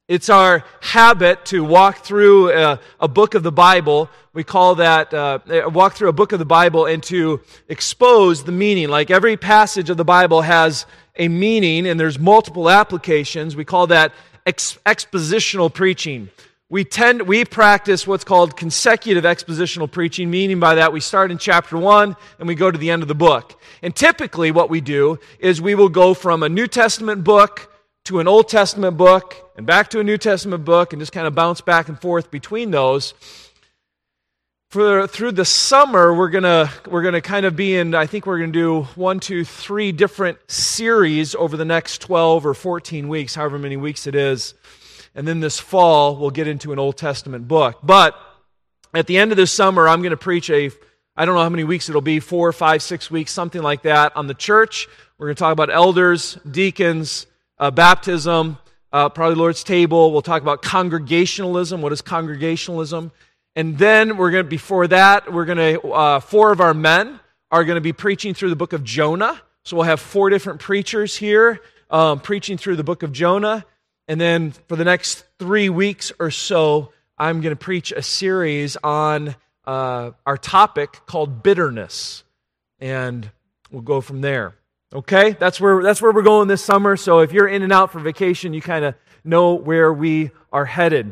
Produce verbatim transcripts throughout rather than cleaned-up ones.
It's our habit to walk through a, a book of the Bible. We call that, uh, walk through a book of the Bible and to expose the meaning. Like every passage of the Bible has a meaning and there's multiple applications. We call that ex- expositional preaching. We tend, we practice what's called consecutive expositional preaching, meaning by that we start in chapter one and we go to the end of the book. And typically what we do is we will go from a New Testament book to an Old Testament book and back to a New Testament book and just kind of bounce back and forth between those. For through the summer, we're gonna we're gonna kind of be in. I think we're gonna do one, two, three different series over the next twelve or fourteen weeks, however many weeks it is. And then this fall, we'll get into an Old Testament book. But at the end of this summer, I'm going to preach a, I don't know how many weeks it'll be, four, five, six weeks, something like that, on the church. We're going to talk about elders, deacons, uh, baptism, uh, probably Lord's table. We'll talk about congregationalism. What is congregationalism? And then we're going to, before that, we're going to, uh, four of our men are going to be preaching through the book of Jonah. So we'll have four different preachers here um, preaching through the book of Jonah. And then for the next three weeks or so, I'm going to preach a series on uh, our topic called bitterness. And we'll go from there. Okay? That's where that's where we're going this summer. So if you're in and out for vacation, you kind of know where we are headed.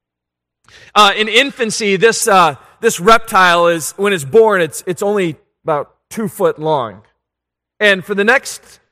Uh, in infancy, this uh, this reptile is, when it's born, it's it's only about two foot long. And for the next,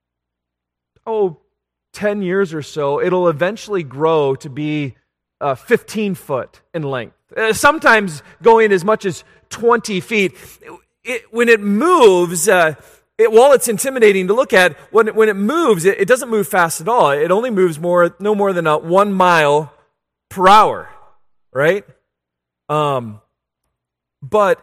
oh, ten years or so, it'll eventually grow to be uh, fifteen foot in length. Uh, sometimes going as much as twenty feet. It, it, when it moves, uh, it, while it's intimidating to look at, when it, when it moves, it, it doesn't move fast at all. It only moves more, no more than a one mile per hour, right? Um, but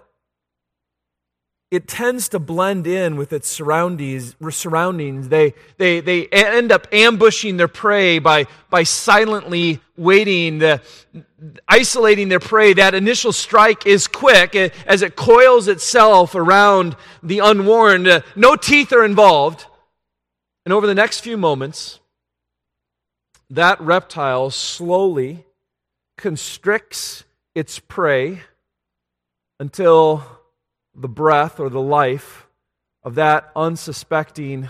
it tends to blend in with its surroundings. Surroundings. They they they end up ambushing their prey by by silently waiting, the, isolating their prey. That initial strike is quick as it coils itself around the unwarned. Uh, no teeth are involved, and over the next few moments, that reptile slowly constricts its prey until the breath or the life of that unsuspecting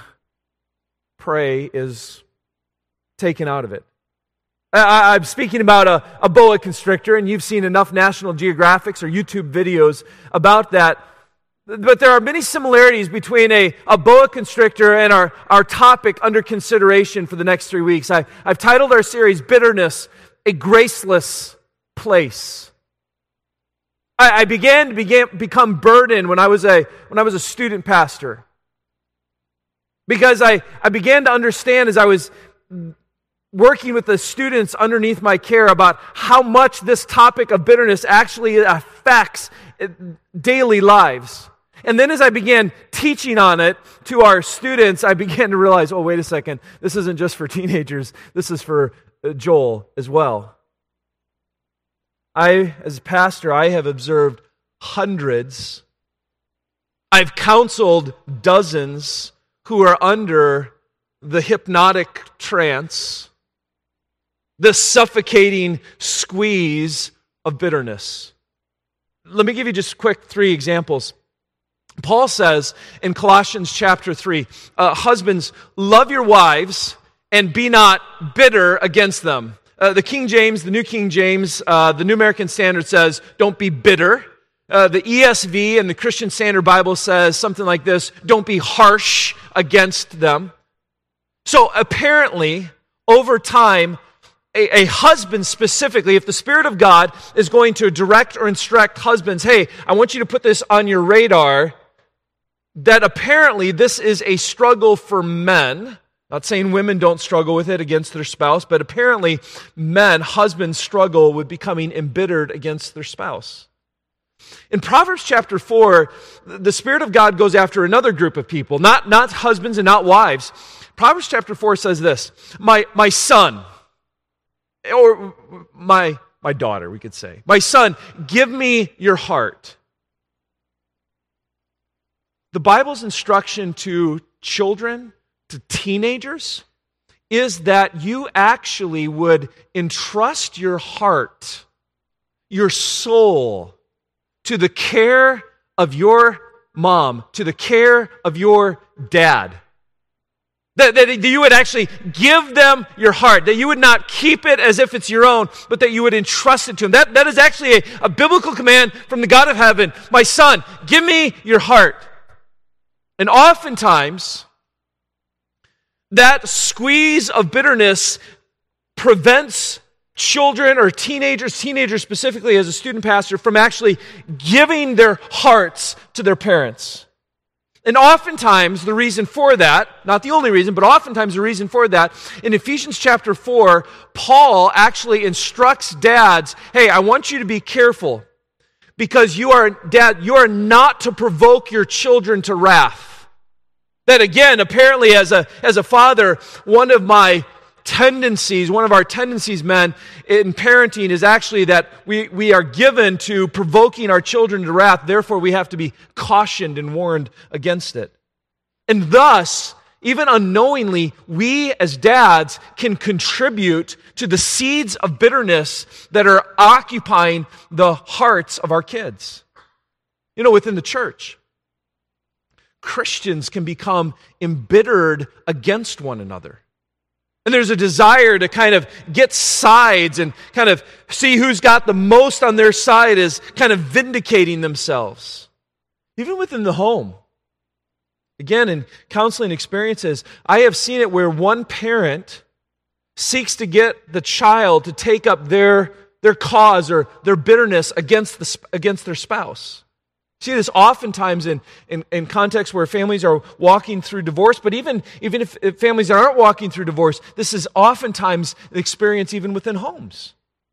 prey is taken out of it. I, I'm speaking about a, a boa constrictor, and you've seen enough National Geographics or YouTube videos about that. But there are many similarities between a, a boa constrictor and our, our topic under consideration for the next three weeks. I, I've titled our series, Bitterness, a Graceless Place. I began to began, become burdened when I was a when I was a student pastor. Because I, I began to understand as I was working with the students underneath my care about how much this topic of bitterness actually affects daily lives. And then as I began teaching on it to our students, I began to realize, oh, wait a second, this isn't just for teenagers, this is for Joel as well. I, as a pastor, I have observed hundreds. I've counseled dozens who are under the hypnotic trance, the suffocating squeeze of bitterness. Let me give you just quick three examples. Paul says in Colossians chapter three, uh, husbands, love your wives and be not bitter against them. Uh, the King James, the New King James, uh, the New American Standard says, don't be bitter. Uh, the E S V and the Christian Standard Bible says something like this, don't be harsh against them. So apparently, over time, a, a husband specifically, if the Spirit of God is going to direct or instruct husbands, hey, I want you to put this on your radar, that apparently this is a struggle for men. Not saying women don't struggle with it against their spouse, but apparently men, husbands, struggle with becoming embittered against their spouse. In Proverbs chapter four, the Spirit of God goes after another group of people, not, not husbands and not wives. Proverbs chapter four says this, my, my son, or my, my daughter, we could say, my son, give me your heart. The Bible's instruction to children, to teenagers, is that you actually would entrust your heart, your soul, to the care of your mom, to the care of your dad. That, that you would actually give them your heart, that you would not keep it as if it's your own, but that you would entrust it to them. That, that is actually a, a biblical command from the God of heaven. My son, give me your heart. And oftentimes, that squeeze of bitterness prevents children or teenagers, teenagers specifically as a student pastor, from actually giving their hearts to their parents. And oftentimes the reason for that, not the only reason, but oftentimes the reason for that, in Ephesians chapter four, Paul actually instructs dads, hey, I want you to be careful because you are, dad, you are not to provoke your children to wrath. That again, apparently as a, as a father, one of my tendencies, one of our tendencies, men, in parenting is actually that we, we are given to provoking our children to wrath. Therefore, we have to be cautioned and warned against it. And thus, even unknowingly, we as dads can contribute to the seeds of bitterness that are occupying the hearts of our kids. You know, within the church, Christians can become embittered against one another. And there's a desire to kind of get sides and kind of see who's got the most on their side as kind of vindicating themselves. Even within the home. Again, in counseling experiences, I have seen it where one parent seeks to get the child to take up their, their cause or their bitterness against, the, against their spouse. See this oftentimes in, in, in contexts where families are walking through divorce, but even, even if, if families aren't walking through divorce, this is oftentimes the experience even within homes.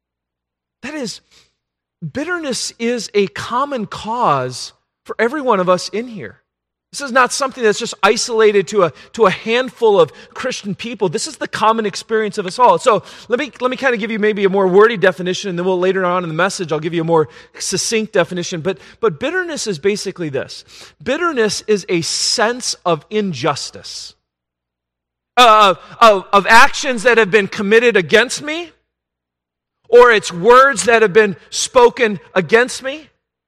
That is, bitterness is a common cause for every one of us in here. This is not something that's just isolated to a, to a handful of Christian people. This is the common experience of us all. So let me, let me kind of give you maybe a more wordy definition, and then we'll later on in the message, I'll give you a more succinct definition. But, but bitterness is basically this. Bitterness is a sense of injustice, uh, of, of actions that have been committed against me, or it's words that have been spoken against me.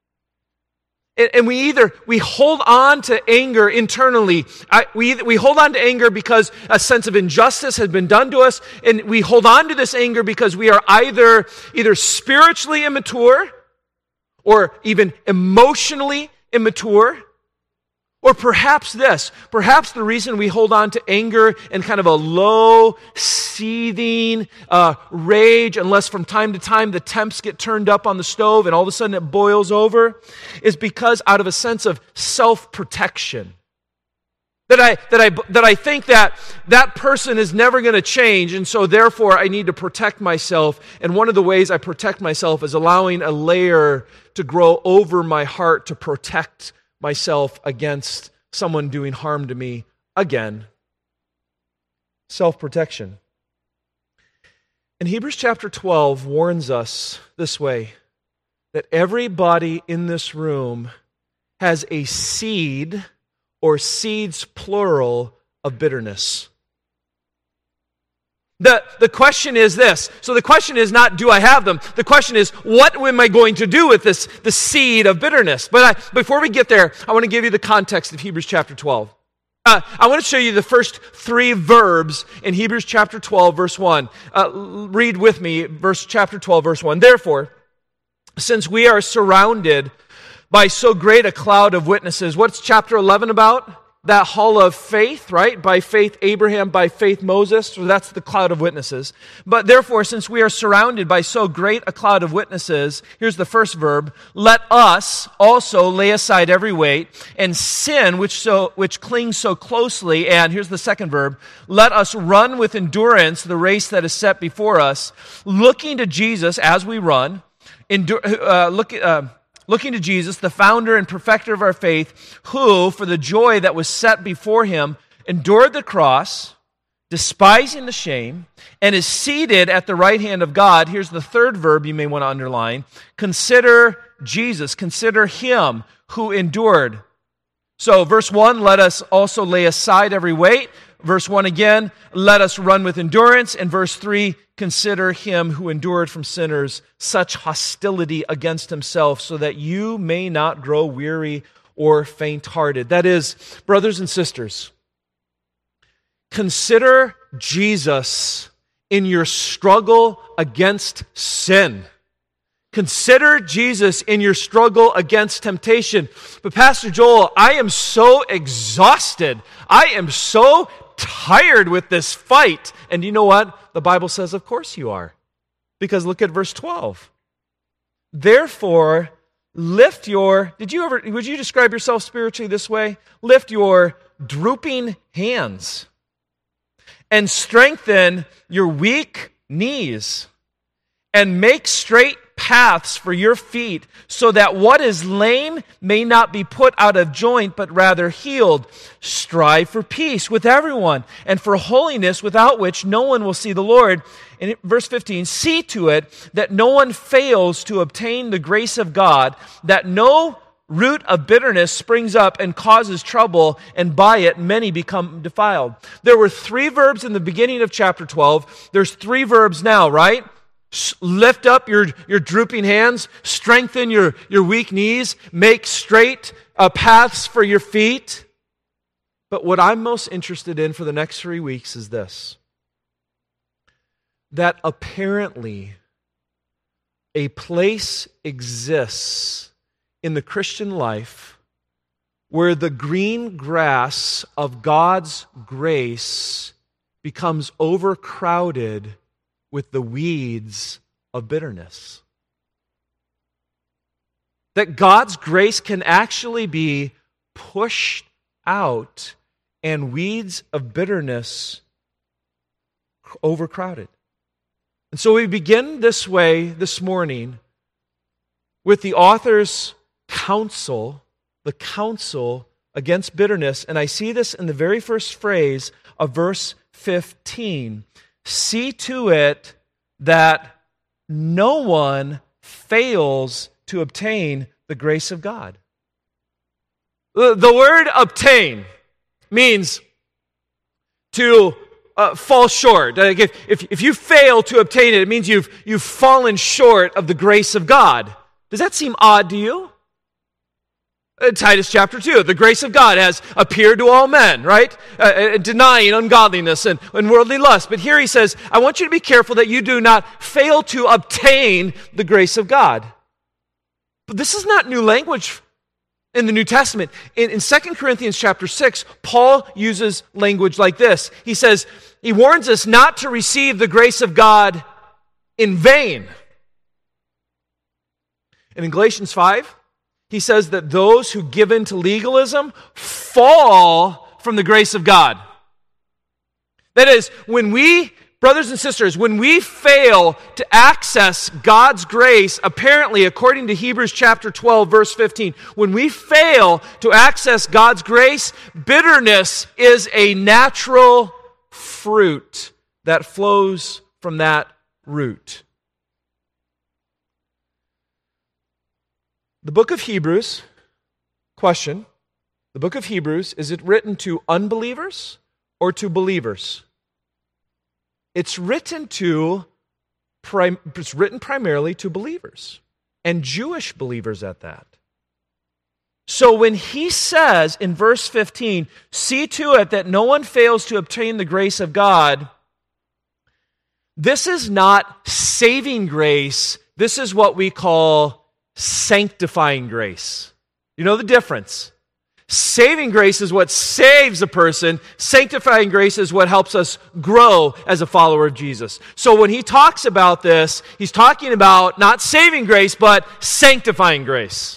And we either, we hold on to anger internally. I, we, we hold on to anger because a sense of injustice has been done to us. And we hold on to this anger because we are either, either spiritually immature or even emotionally immature. Or perhaps this, perhaps the reason we hold on to anger and kind of a low, seething uh, rage, unless from time to time the temps get turned up on the stove and all of a sudden it boils over, is because out of a sense of self-protection. That I, that I, that I think that that person is never going to change, and so therefore I need to protect myself. And one of the ways I protect myself is allowing a layer to grow over my heart to protect myself against someone doing harm to me again. Self-protection. And Hebrews chapter twelve warns us this way, that everybody in this room has a seed or seeds plural of bitterness. The, the question is this. So the question is not, do I have them? The question is, what am I going to do with this, the seed of bitterness? But I, before we get there, I want to give you the context of Hebrews chapter twelve. Uh, I want to show you the first three verbs in Hebrews chapter twelve, verse one. Uh, read with me, verse chapter twelve, verse one. Therefore, since we are surrounded by so great a cloud of witnesses, what's chapter eleven about? That hall of faith, right? By faith Abraham, by faith Moses. So that's the cloud of witnesses. But therefore, since we are surrounded by so great a cloud of witnesses, here's the first verb, let us also lay aside every weight and sin which so which clings so closely. And here's the second verb, let us run with endurance the race that is set before us, looking to Jesus as we run, endu- uh, look uh, Looking to Jesus, the founder and perfecter of our faith, who, for the joy that was set before him, endured the cross, despising the shame, and is seated at the right hand of God. Here's the third verb you may want to underline. Consider Jesus. Consider him who endured. So, verse one, let us also lay aside every weight. Verse one again, let us run with endurance. And verse three, consider him who endured from sinners such hostility against himself, so that you may not grow weary or faint-hearted. That is, brothers and sisters, consider Jesus in your struggle against sin. Consider Jesus in your struggle against temptation. But Pastor Joel, I am so exhausted. I am so tired with this fight. And you know what? The Bible says, of course you are. Because look at verse twelve. Therefore, lift your, did you ever, would you describe yourself spiritually this way? Lift your drooping hands and strengthen your weak knees and make straight paths for your feet, so that what is lame may not be put out of joint, but rather healed. Strive for peace with everyone, and for holiness, without which no one will see the Lord. In verse fifteen, see to it that no one fails to obtain the grace of God, that no root of bitterness springs up and causes trouble, and by it many become defiled. There were three verbs in the beginning of chapter twelve. There's three verbs now, right? Lift up your, your drooping hands, strengthen your, your weak knees, make straight uh, paths for your feet. But what I'm most interested in for the next three weeks is this: that apparently a place exists in the Christian life where the green grass of God's grace becomes overcrowded with the weeds of bitterness. That God's grace can actually be pushed out and weeds of bitterness overcrowded. And so we begin this way this morning with the author's counsel, the counsel against bitterness. And I see this in the very first phrase of verse fifteen. See to it that no one fails to obtain the grace of God. The, the word obtain means to uh, fall short. Like if, if, if you fail to obtain it, it means you've, you've fallen short of the grace of God. Does that seem odd to you? Uh, Titus chapter two, the grace of God has appeared to all men, right? Uh, uh, denying ungodliness and, and worldly lust. But here he says, I want you to be careful that you do not fail to obtain the grace of God. But this is not new language in the New Testament. In, in Second Corinthians chapter six, Paul uses language like this. He says, he warns us not to receive the grace of God in vain. And in Galatians five, he says that those who give in to legalism fall from the grace of God. That is, when we, brothers and sisters, when we fail to access God's grace, apparently according to Hebrews chapter twelve, verse fifteen, when we fail to access God's grace, bitterness is a natural fruit that flows from that root. The book of Hebrews, question, the book of Hebrews, is it written to unbelievers or to believers? It's written to, it's written primarily to believers, and Jewish believers at that. So when he says in verse fifteen, see to it that no one fails to obtain the grace of God, this is not saving grace, this is what we call sanctifying grace. You know the difference? Saving grace is what saves a person. Sanctifying grace is what helps us grow as a follower of Jesus. So when he talks about this, he's talking about not saving grace, but sanctifying grace.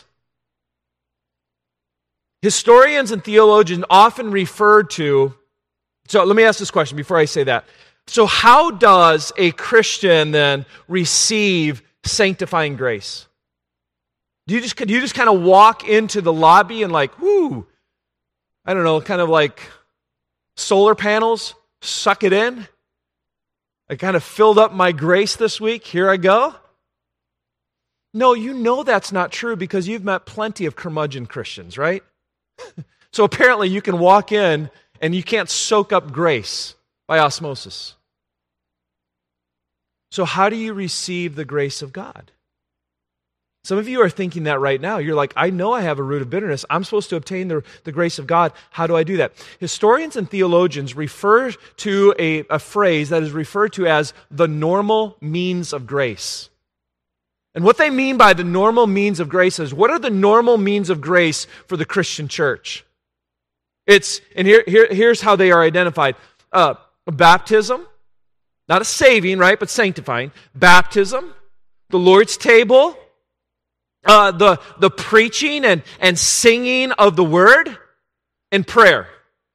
Historians and theologians often refer to, so let me ask this question before I say that. So how does a Christian then receive sanctifying grace? Do you just, do you just kind of walk into the lobby and like, whoo, I don't know, kind of like solar panels, suck it in? I kind of filled up my grace this week, here I go? No, you know that's not true because you've met plenty of curmudgeon Christians, right? So apparently you can walk in and you can't soak up grace by osmosis. So how do you receive the grace of God? Some of you are thinking that right now. You're like, I know I have a root of bitterness. I'm supposed to obtain the, the grace of God. How do I do that? Historians and theologians refer to a, a phrase that is referred to as the normal means of grace. And what they mean by the normal means of grace is, what are the normal means of grace for the Christian church? It's, and here, here here's how they are identified. Uh, baptism, not a saving, right, but sanctifying. Baptism, the Lord's table, Uh, the, the preaching and, and singing of the word, and prayer.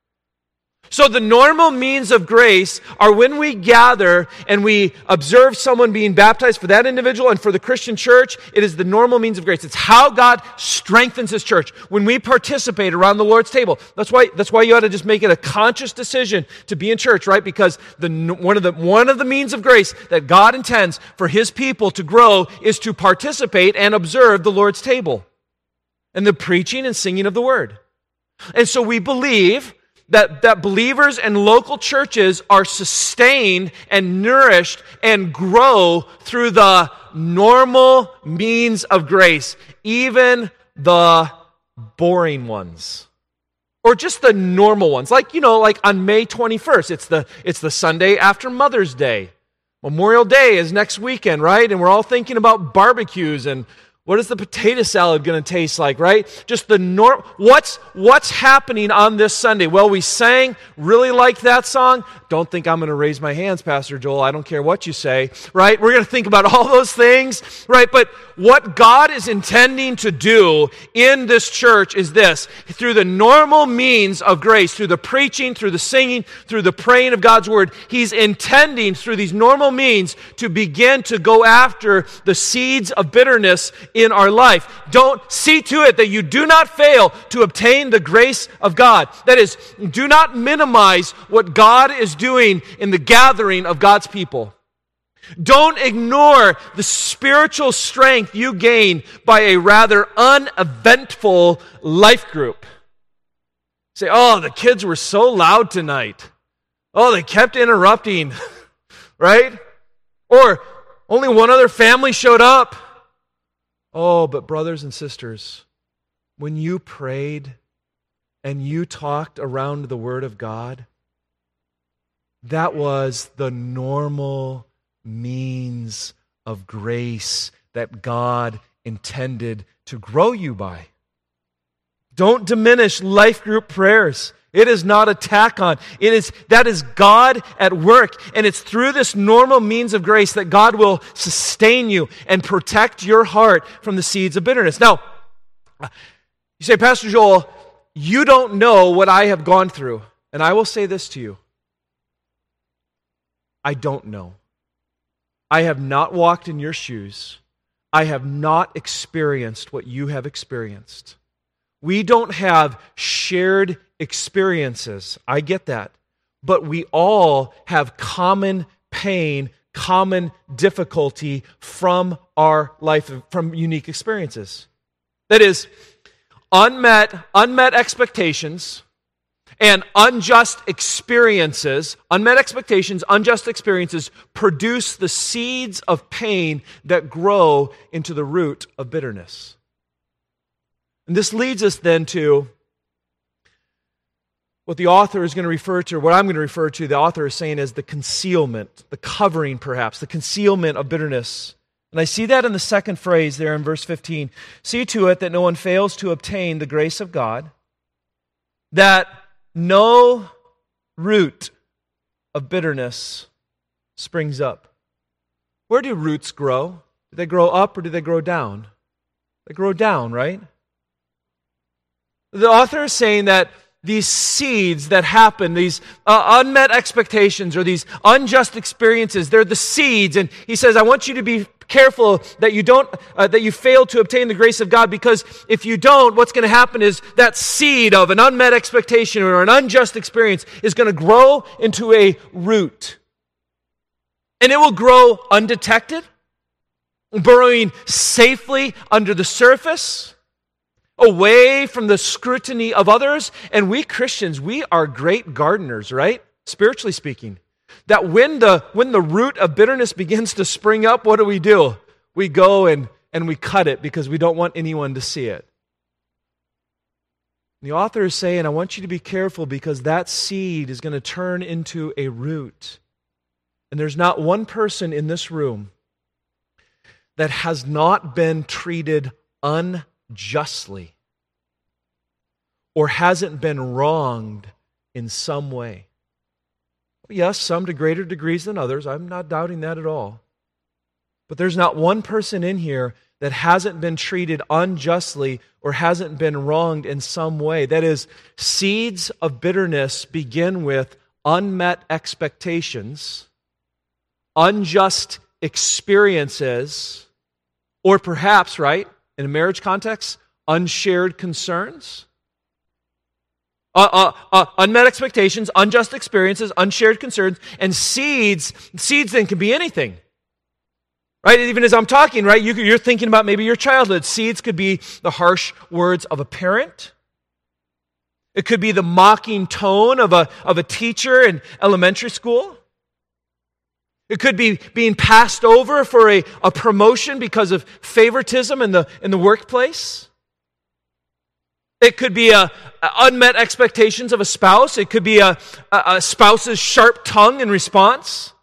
So the normal means of grace are when we gather and we observe someone being baptized for that individual and for the Christian church. It is the normal means of grace. It's how God strengthens His church. When we participate around the Lord's table, that's why that's why you ought to just make it a conscious decision to be in church, right? Because the one of the one of the means of grace that God intends for His people to grow is to participate and observe the Lord's table and the preaching and singing of the word. And so we believe That, that believers and local churches are sustained and nourished and grow through the normal means of grace, even the boring ones. Or just the normal ones. Like, you know, like on May twenty-first, it's the, it's the Sunday after Mother's Day. Memorial Day is next weekend, right? And we're all thinking about barbecues and what is the potato salad going to taste like, right? Just the norm. What's what's happening on this Sunday? Well, we sang, really liked that song. Don't think I'm going to raise my hands, Pastor Joel. I don't care what you say, right? We're going to think about all those things, right? But what God is intending to do in this church is this. Through the normal means of grace, through the preaching, through the singing, through the praying of God's word, He's intending through these normal means to begin to go after the seeds of bitterness in our life. Don't see to it that you do not fail to obtain the grace of God. That is, do not minimize what God is doing in the gathering of God's people. Don't ignore the spiritual strength you gain by a rather uneventful life group. Say, oh, the kids were so loud tonight. Oh, they kept interrupting, right? Or only one other family showed up. Oh, but brothers and sisters, when you prayed and you talked around the Word of God, that was the normal means of grace that God intended to grow you by. Don't diminish life group prayers. It is not a tack on. It is, that is God at work. And it's through this normal means of grace that God will sustain you and protect your heart from the seeds of bitterness. Now, you say, Pastor Joel, you don't know what I have gone through. And I will say this to you. I don't know. I have not walked in your shoes. I have not experienced what you have experienced. We don't have shared experiences. I get that. But we all have common pain, common difficulty from our life, from unique experiences. That is, unmet, unmet expectations and unjust experiences, unmet expectations, unjust experiences produce the seeds of pain that grow into the root of bitterness. And this leads us then to what the author is going to refer to, or what I'm going to refer to, the author is saying as the concealment, the covering perhaps, the concealment of bitterness. And I see that in the second phrase there in verse fifteen. See to it that no one fails to obtain the grace of God, that no root of bitterness springs up. Where do roots grow? Do they grow up or do they grow down? They grow down, right? The author is saying that these seeds that happen, these uh, unmet expectations or these unjust experiences, they're the seeds. And he says, I want you to be careful that you don't, uh, that you fail to obtain the grace of God, because if you don't, what's going to happen is that seed of an unmet expectation or an unjust experience is going to grow into a root. And it will grow undetected, burrowing safely under the surface. away from the scrutiny of others. And we Christians, we are great gardeners, right? Spiritually speaking. That when the when the root of bitterness begins to spring up, what do we do? We go and, and we cut it because we don't want anyone to see it. The author is saying, I want you to be careful because that seed is going to turn into a root. And there's not one person in this room that has not been treated unjustly or hasn't been wronged in some way. Yes, some to greater degrees than others. I'm not doubting that at all. But there's not one person in here that hasn't been treated unjustly or hasn't been wronged in some way. That is, seeds of bitterness begin with unmet expectations, unjust experiences, or perhaps, right, in a marriage context, unshared concerns. Uh, uh, uh, unmet expectations, unjust experiences, unshared concerns, and seeds. Seeds then can be anything. Right? Even as I'm talking, right, you, you're thinking about maybe your childhood. Seeds could be the harsh words of a parent. It could be the mocking tone of a, of a teacher in elementary school. It could be being passed over for a, a promotion because of favoritism in the, in the workplace. It could be a, a unmet expectations of a spouse. It could be a, a, a spouse's sharp tongue in response.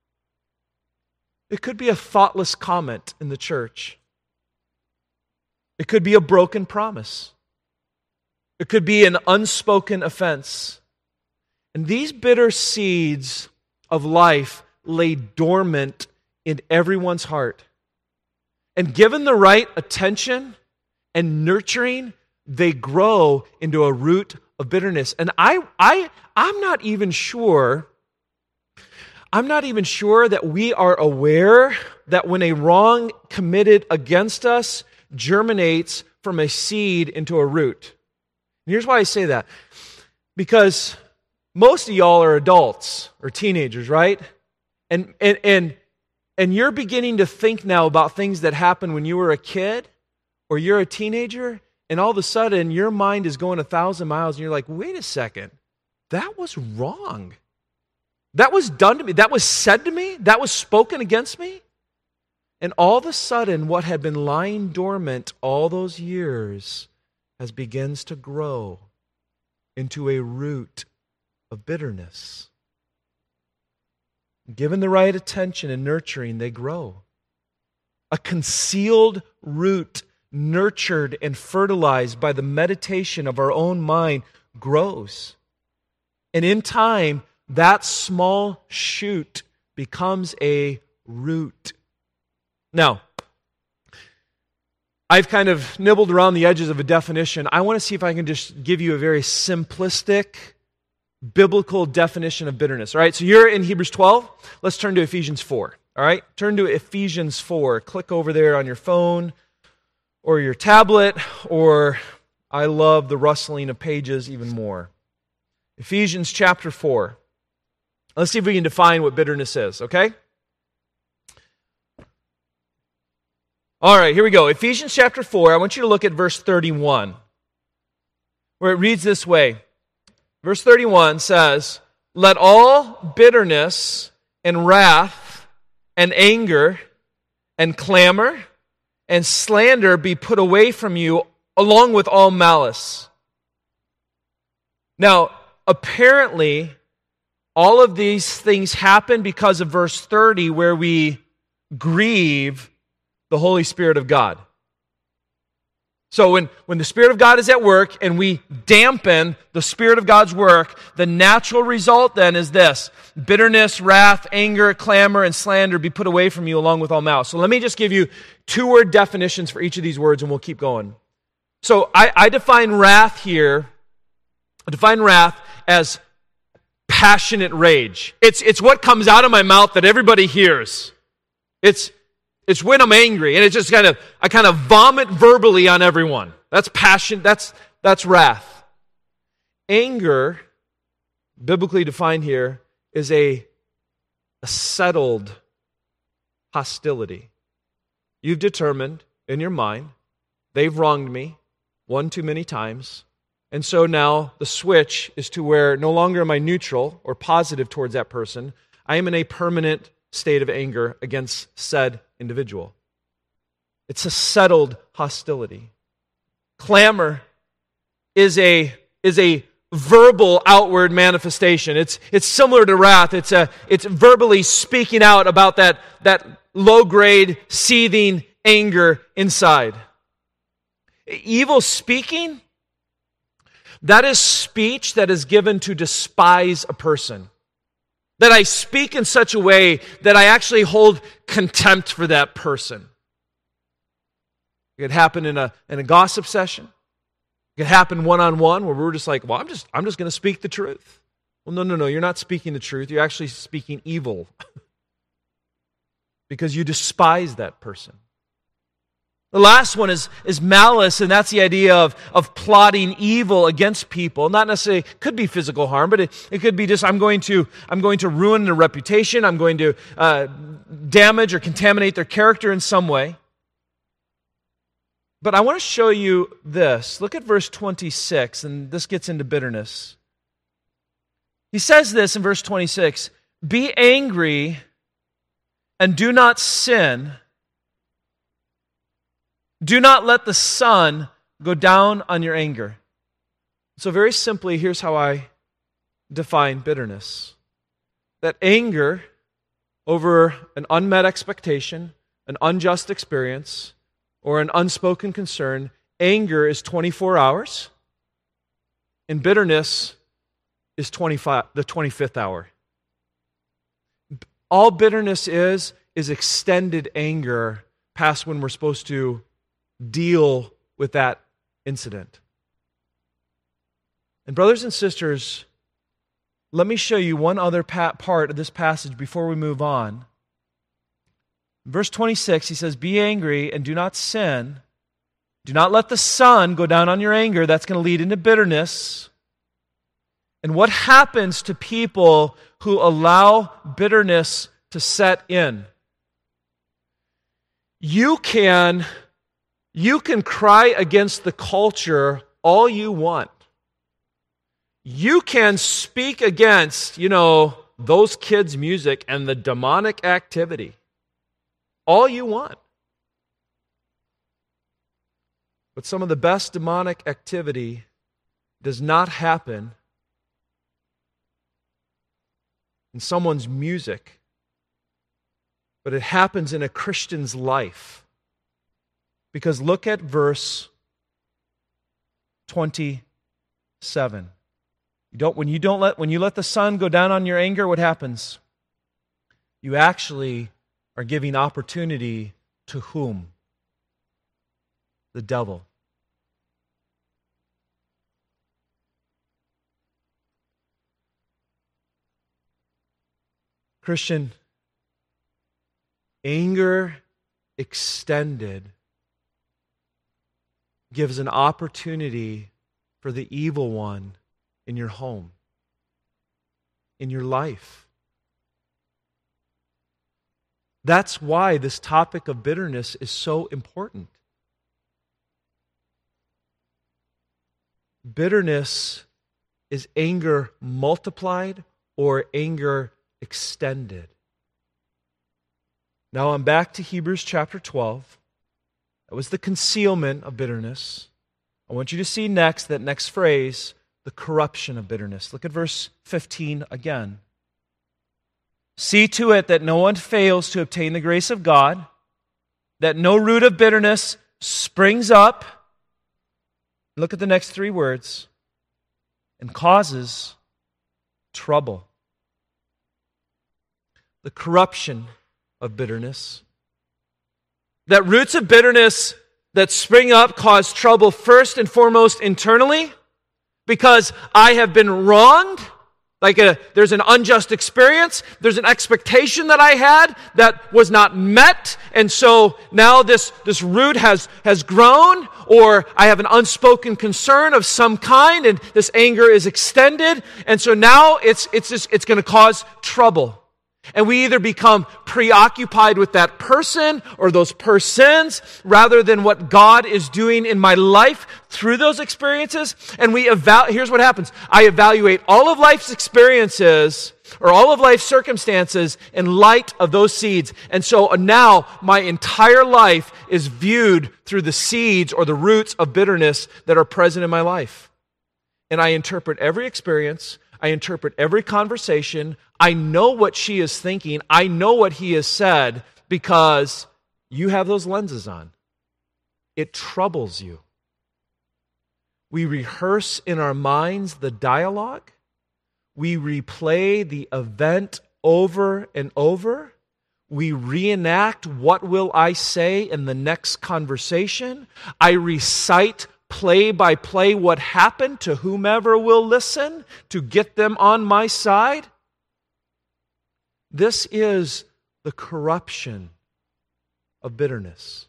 It could be a thoughtless comment in the church. It could be a broken promise. It could be an unspoken offense. And these bitter seeds of life lay dormant in everyone's heart. And given the right attention and nurturing, they grow into a root of bitterness. And I, I, I'm not even sure, I'm not even sure that we are aware that when a wrong committed against us germinates from a seed into a root. And here's why I say that. Because most of y'all are adults or teenagers, right? And, and, and, and you're beginning to think now about things that happened when you were a kid or you're a teenager, and all of a sudden your mind is going a thousand miles and you're like, wait a second, that was wrong. That was done to me. That was said to me. That was spoken against me. And all of a sudden, what had been lying dormant all those years has begins to grow into a root of bitterness. Given the right attention and nurturing, they grow. A concealed root, nurtured and fertilized by the meditation of our own mind, grows. And in time, that small shoot becomes a root. Now, I've kind of nibbled around the edges of a definition. I want to see if I can just give you a very simplistic, biblical definition of bitterness. All right, so you're in Hebrews twelve. Let's turn to Ephesians four. All right, turn to Ephesians four. Click over there on your phone or your tablet, or I love the rustling of pages even more. Ephesians chapter four. Let's see if we can define what bitterness is, okay? All right, here we go. Ephesians chapter four, I want you to look at verse thirty-one, where it reads this way. Verse thirty-one says, "Let all bitterness and wrath and anger and clamor and slander be put away from you, along with all malice." Now, apparently, all of these things happen because of verse thirty, where we grieve the Holy Spirit of God. So when, when the Spirit of God is at work and we dampen the Spirit of God's work, the natural result then is this: bitterness, wrath, anger, clamor, and slander be put away from you along with all malice. So let me just give you two-word definitions for each of these words and we'll keep going. So I, I define wrath here, I define wrath as passionate rage. It's, it's what comes out of my mouth that everybody hears. It's It's when I'm angry, and it's just kind of, I kind of vomit verbally on everyone. That's passion, that's, that's wrath. Anger, biblically defined here, is a, a settled hostility. You've determined in your mind, they've wronged me, one too many times. And so now the switch is to where no longer am I neutral or positive towards that person. I am in a permanent state of anger against said individual. It's a settled hostility. Clamor is a, is a verbal outward manifestation. It's, it's similar to wrath. It's, a, it's verbally speaking out about that, that low-grade, seething anger inside. Evil speaking, that is speech that is given to despise a person. That I speak in such a way that I actually hold contempt for that person. It could happen in a, in a gossip session. It could happen one-on-one where we're just like, well, I'm just, I'm just going to speak the truth. Well, no, no, no, you're not speaking the truth. You're actually speaking evil. Because you despise that person. The last one is, is malice, and that's the idea of, of plotting evil against people. Not necessarily, could be physical harm, but it, it could be just, I'm going to, I'm going to ruin their reputation, I'm going to uh, damage or contaminate their character in some way. But I want to show you this. Look at verse twenty-six, and this gets into bitterness. He says this in verse twenty-six, "Be angry and do not sin. Do not let the sun go down on your anger." So very simply, here's how I define bitterness. That anger over an unmet expectation, an unjust experience, or an unspoken concern, anger is twenty-four hours, and bitterness is twenty-five, the twenty-fifth hour. All bitterness is, is extended anger past when we're supposed to deal with that incident. And brothers and sisters, let me show you one other part of this passage before we move on. Verse twenty-six, he says, "Be angry and do not sin. Do not let the sun go down on your anger." That's going to lead into bitterness. And what happens to people who allow bitterness to set in? You can, you can cry against the culture all you want. You can speak against, you know, those kids' music and the demonic activity. All you want. But some of the best demonic activity does not happen in someone's music, but it happens in a Christian's life. Because look at verse twenty-seven. You don't, when you don't let when you let the sun go down on your anger, what happens? You actually are giving opportunity to whom? The devil. Christian, anger extended gives an opportunity for the evil one in your home, in your life. That's why this topic of bitterness is so important. Bitterness is anger multiplied or anger extended. Now I'm back to Hebrews chapter twelve. That was the concealment of bitterness. I want you to see next, that next phrase, the corruption of bitterness. Look at verse fifteen again. "See to it that no one fails to obtain the grace of God, that no root of bitterness springs up," look at the next three words, "and causes trouble." The corruption of bitterness. That roots of bitterness that spring up cause trouble first and foremost internally, because I have been wronged. Like a, there's an unjust experience, there's an expectation that I had that was not met, and so now this, this root has, has grown, or I have an unspoken concern of some kind, and this anger is extended, and so now it's, it's, just, it's going to cause trouble. And we either become preoccupied with that person or those persons rather than what God is doing in my life through those experiences. And we eval- here's what happens. I evaluate all of life's experiences or all of life's circumstances in light of those seeds. And so now my entire life is viewed through the seeds or the roots of bitterness that are present in my life. And I interpret every experience, I interpret every conversation, I know what she is thinking, I know what he has said, because you have those lenses on. It troubles you. We rehearse in our minds the dialogue. We replay the event over and over. We reenact what will I say in the next conversation. I recite play by play what happened to whomever will listen to get them on my side. This is the corruption of bitterness.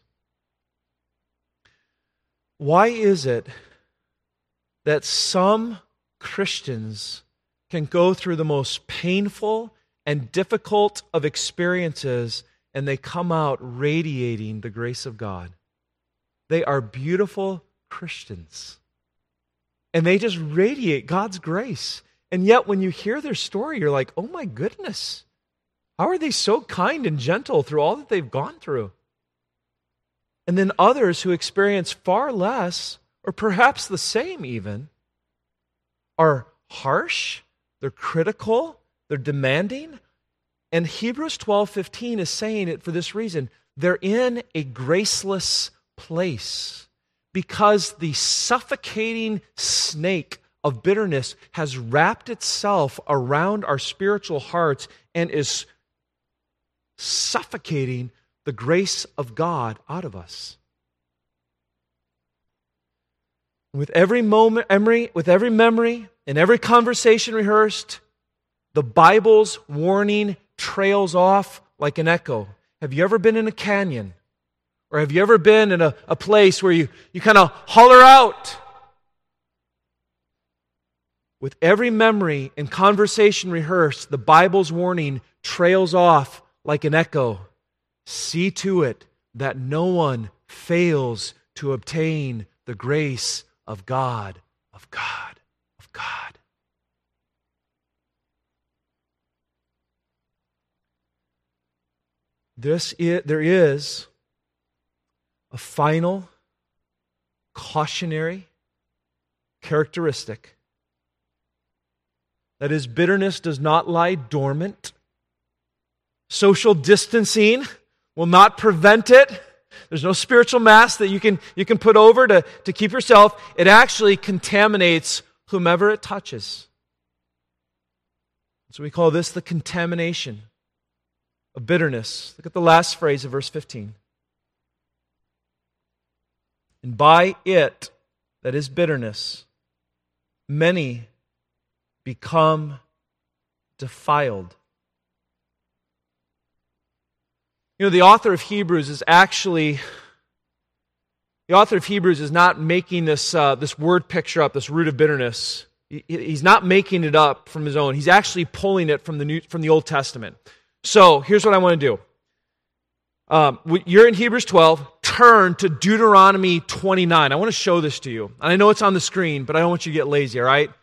Why is it that some Christians can go through the most painful and difficult of experiences and they come out radiating the grace of God? They are beautiful Christians. And they just radiate God's grace. And yet when you hear their story, you're like, oh my goodness, how are they so kind and gentle through all that they've gone through? And then others who experience far less, or perhaps the same even, are harsh, they're critical, they're demanding. And Hebrews twelve fifteen is saying it for this reason. They're in a graceless place because the suffocating snake of bitterness has wrapped itself around our spiritual hearts and is suffocating the grace of God out of us. With every moment, memory, with every memory and every conversation rehearsed, the Bible's warning trails off like an echo. Have you ever been in a canyon? Or have you ever been in a, a place where you, you kind of holler out? With every memory and conversation rehearsed, the Bible's warning trails off like an echo. See to it that no one fails to obtain the grace of God, of God, of God. This is, there is a final cautionary characteristic. That is, bitterness does not lie dormant. Social distancing will not prevent it. There's no spiritual mask that you can, you can put over to, to keep yourself. It actually contaminates whomever it touches. So we call this the contamination of bitterness. Look at the last phrase of verse fifteen. And by it, that is bitterness, many become defiled. You know, the author of Hebrews is actually, the author of Hebrews is not making this, uh, this word picture up, this root of bitterness. He, he's not making it up from his own. He's actually pulling it from the New, from the Old Testament. So, here's what I want to do. Um, you're in Hebrews twelve, turn to Deuteronomy twenty-nine. I want to show this to you. And I know it's on the screen, but I don't want you to get lazy, all right?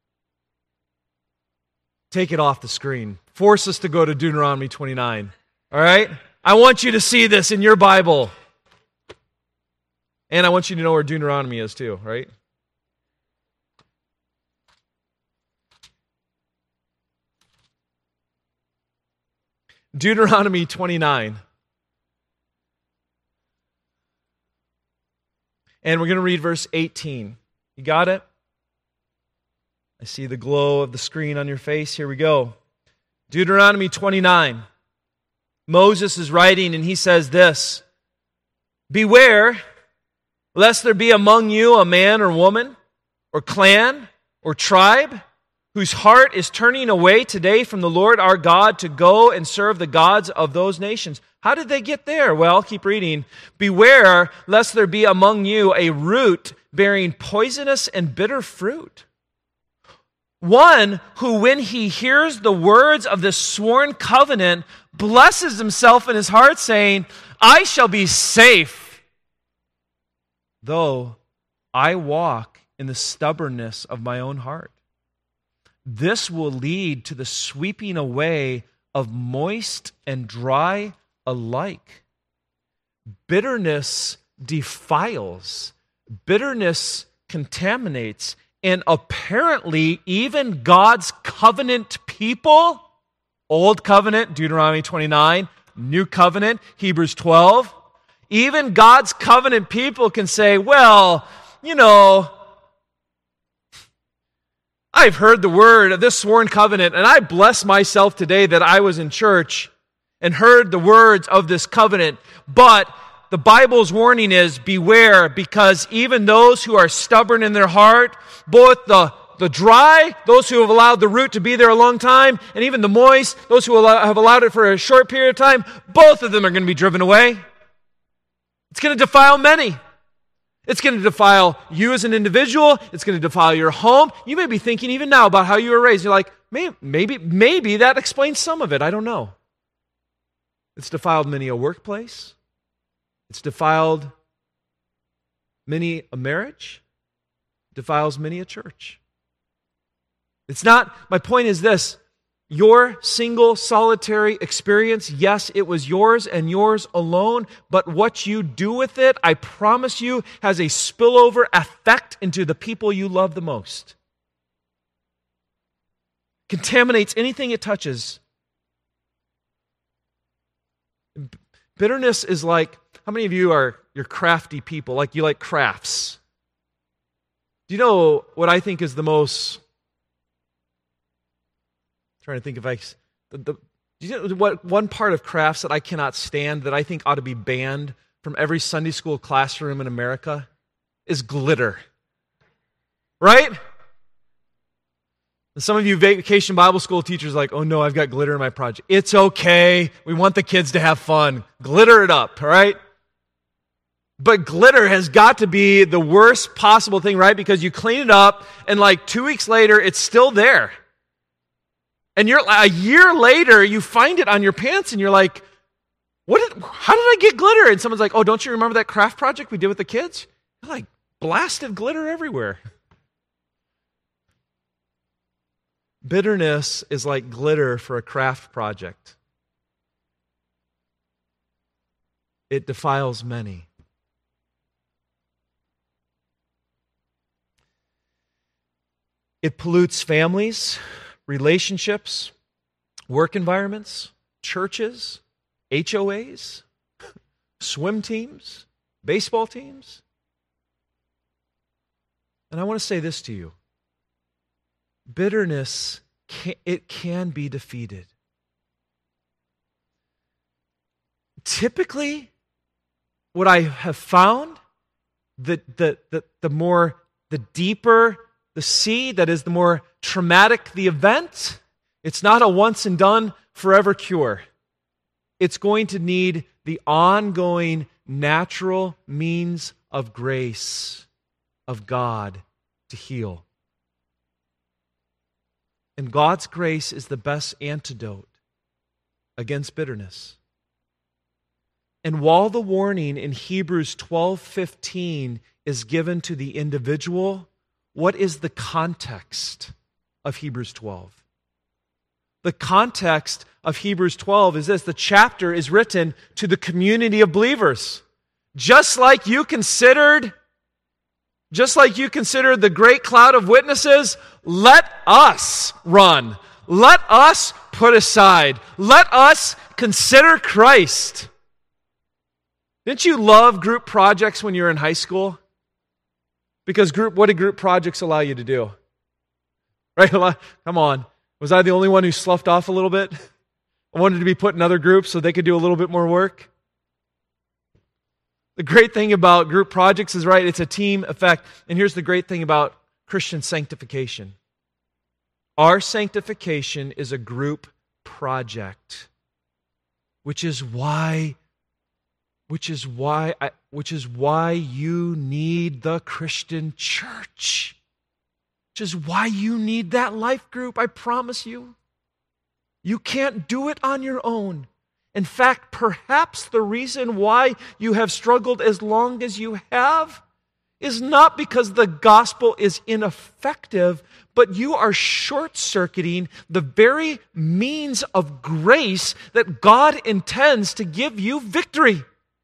Take it off the screen. Force us to go to Deuteronomy twenty-nine, all right? I want you to see this in your Bible. And I want you to know where Deuteronomy is too, right? Deuteronomy twenty-nine. And we're going to read verse eighteen. You got it? I see the glow of the screen on your face. Here we go. Deuteronomy twenty-nine. Moses is writing and he says this, beware lest there be among you a man or woman or clan or tribe whose heart is turning away today from the Lord our God to go and serve the gods of those nations. How did they get there? Well, keep reading. Beware lest there be among you a root bearing poisonous and bitter fruit, One who, when he hears the words of this sworn covenant, blesses himself in his heart, saying, I shall be safe, though I walk in the stubbornness of my own heart. This will lead to the sweeping away of moist and dry alike. Bitterness defiles. Bitterness contaminates. And apparently, even God's covenant people, Old Covenant, Deuteronomy twenty-nine, New Covenant, Hebrews twelve, even God's covenant people can say, well, you know, I've heard the word of this sworn covenant, and I bless myself today that I was in church and heard the words of this covenant. But the Bible's warning is, beware, because even those who are stubborn in their heart, both the, the dry, those who have allowed the root to be there a long time, and even the moist, those who allow, have allowed it for a short period of time, both of them are going to be driven away. It's going to defile many. It's going to defile you as an individual. It's going to defile your home. You may be thinking even now about how you were raised. You're like, maybe, maybe, maybe that explains some of it. I don't know. It's defiled many a workplace. It's defiled many a marriage. It defiles many a church. It's not, my point is this. Your single, solitary experience, yes, it was yours and yours alone, but what you do with it, I promise you, has a spillover effect into the people you love the most. Contaminates anything it touches. Bitterness is like, how many of you are, you're crafty people, like you like crafts? Do you know what I think is the most... Trying to think if I, the, the, do you know what one part of crafts that I cannot stand that I think ought to be banned from every Sunday school classroom in America is glitter, right? And some of you vacation Bible school teachers are like, oh no, I've got glitter in my project. It's okay. We want the kids to have fun. Glitter it up, all right? But glitter has got to be the worst possible thing, right? Because you clean it up and like two weeks later, it's still there. And you're a year later, you find it on your pants, and you're like, "What? Did, how did I get glitter?" And someone's like, "Oh, don't you remember that craft project we did with the kids?" You're like, blasted glitter everywhere. Bitterness is like glitter for a craft project. It defiles many. It pollutes families, relationships, work environments, churches, H O As, swim teams, baseball teams. And I want to say this to you. Bitterness, can, it can be defeated. Typically, what I have found, that the, the, the more, the deeper the seed, that is, the more traumatic the event, it's not a once and done forever cure. It's going to need the ongoing natural means of grace of God to heal. And God's grace is the best antidote against bitterness. And while the warning in Hebrews twelve fifteen is given to the individual, what is the context of Hebrews twelve? The context of Hebrews twelve is this. The chapter is written to the community of believers. Just like you considered, just like you considered the great cloud of witnesses, let us run. Let us put aside. Let us consider Christ. Didn't you love group projects when you were in high school? Because group, what did group projects allow you to do? Right? Come on. Was I the only one who sloughed off a little bit? I wanted to be put in other groups so they could do a little bit more work. The great thing about group projects is, right, it's a team effect. And here's the great thing about Christian sanctification. Our sanctification is a group project, which is why Which is why I, which is why you need the Christian church. which is why you need that life group, I promise you. You can't do it on your own. In fact, perhaps the reason why you have struggled as long as you have is not because the gospel is ineffective, but you are short-circuiting the very means of grace that God intends to give you victory.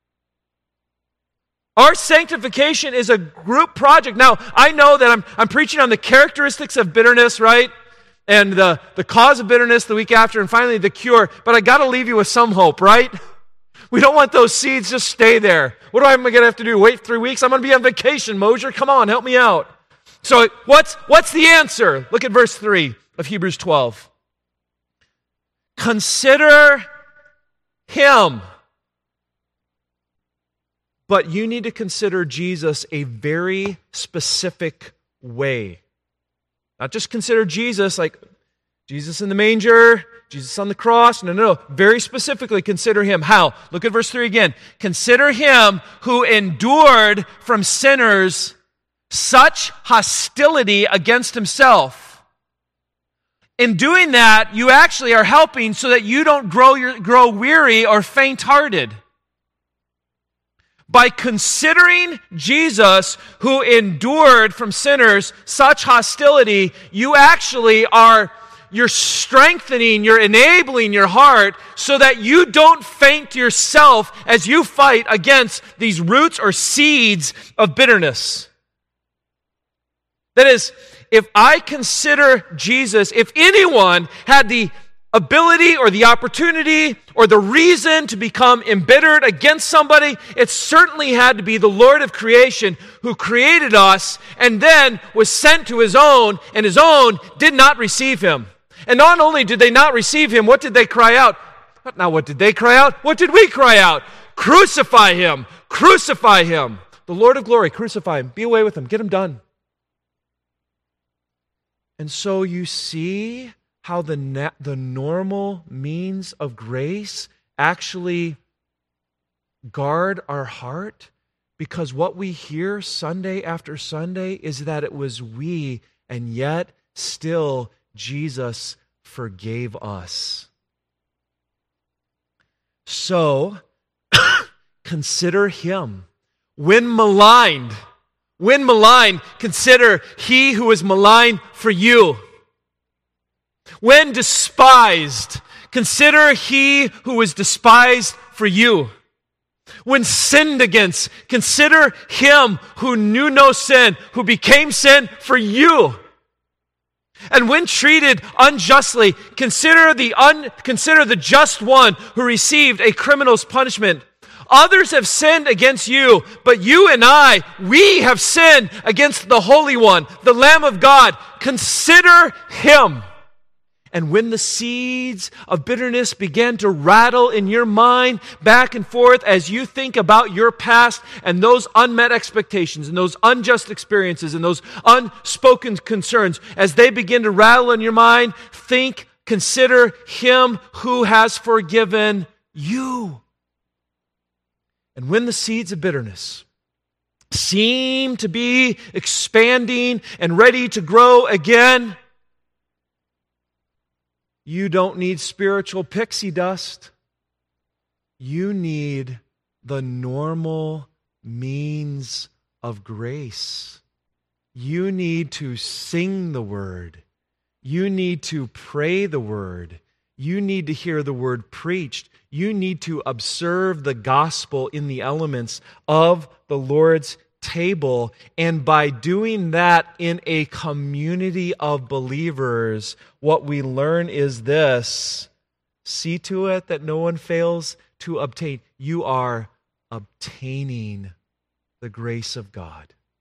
Our sanctification is a group project. Now, I know that I'm, I'm preaching on the characteristics of bitterness, right? And the, the cause of bitterness the week after, and finally the cure. But I got to leave you with some hope, right? We don't want those seeds just stay there. What am I going to have to do? Wait three weeks? I'm going to be on vacation, Mosier. Come on, help me out. So what's, what's the answer? Look at verse three of Hebrews twelve. Consider him. But you need to consider Jesus a very specific way. Not just consider Jesus like Jesus in the manger, Jesus on the cross. No, no, no. Very specifically consider him. How? Look at verse three again. Consider him who endured from sinners such hostility against himself. In doing that, you actually are helping so that you don't grow, your, grow weary or faint-hearted. By considering Jesus, who endured from sinners such hostility, you actually are, you're strengthening, you're enabling your heart so that you don't faint yourself as you fight against these roots or seeds of bitterness. That is, if I consider Jesus, if anyone had the ability or the opportunity or the reason to become embittered against somebody, it certainly had to be the Lord of creation who created us and then was sent to his own, and his own did not receive him. And not only did they not receive him, what did they cry out? Now what did they cry out? What did we cry out? Crucify him! Crucify him! The Lord of glory, crucify him. Be away with him. Get him done. And so you see how the na- the normal means of grace actually guard our heart, because what we hear Sunday after Sunday is that it was we, and yet still Jesus forgave us. So, consider him. When maligned, when maligned, consider he who was maligned for you. When despised, consider he who was despised for you. When sinned against, consider him who knew no sin, who became sin for you. And when treated unjustly, consider the un, consider the just one who received a criminal's punishment. Others have sinned against you, but you and I, we have sinned against the Holy One, the Lamb of God. Consider him. And when the seeds of bitterness begin to rattle in your mind back and forth as you think about your past and those unmet expectations and those unjust experiences and those unspoken concerns, as they begin to rattle in your mind, think, consider him who has forgiven you. And when the seeds of bitterness seem to be expanding and ready to grow again, you don't need spiritual pixie dust. You need the normal means of grace. You need to sing the word. You need to pray the word. You need to hear the word preached. You need to observe the gospel in the elements of the Lord's table. And by doing that in a community of believers, what we learn is this: see to it that no one fails to obtain. You are obtaining the grace of God.